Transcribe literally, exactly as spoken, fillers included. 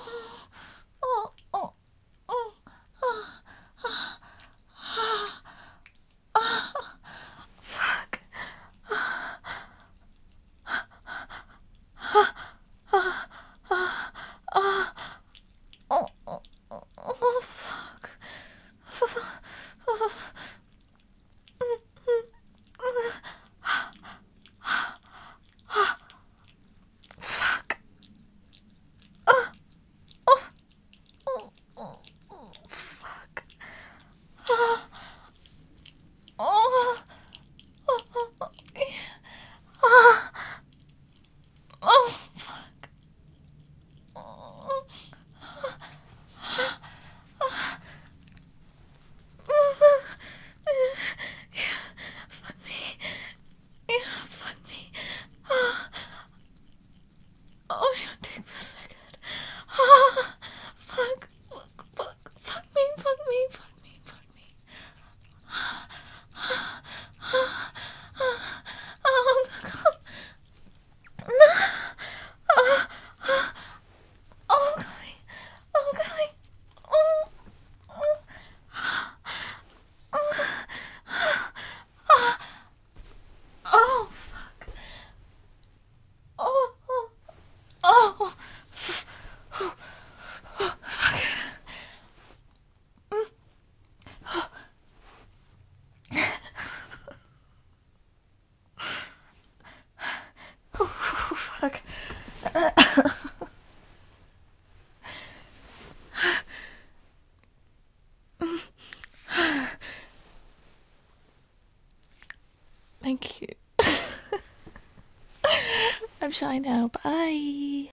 Oh, oh, oh, ah, ah, ah, fuck. Oh, oh, oh, oh, fuck. Fuck. Oh, oh, oh, oh, oh, fuck. Oh, oh, oh, oh, ah, oh, fuck. Oh, yeah, fuck me. Yeah, fuck me. Oh, oh, your dick was so good. Oh, fuck, fuck, fuck, fuck me, fuck me, fuck me, fuck me. Oh, God. No. Oh, oh, oh, God. Oh, God. Oh, oh, oh, oh, fuck. Oh, oh, oh, oh, fuck. Oh, fuck. Thank you. I'm shy now. Bye.